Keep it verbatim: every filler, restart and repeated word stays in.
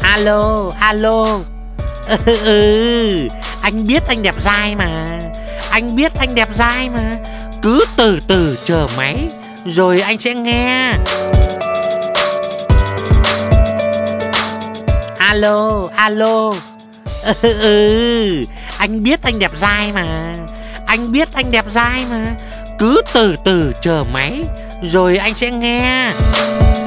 Alo, alo. Ừ, ừ, anh biết anh đẹp dai mà. Anh biết anh đẹp dai mà. Cứ từ từ chờ máy, rồi anh sẽ nghe. Alo, alo. Ừ, ừ, anh biết anh đẹp dai mà. Anh biết anh đẹp dai mà. Cứ từ từ chờ máy, rồi anh sẽ nghe.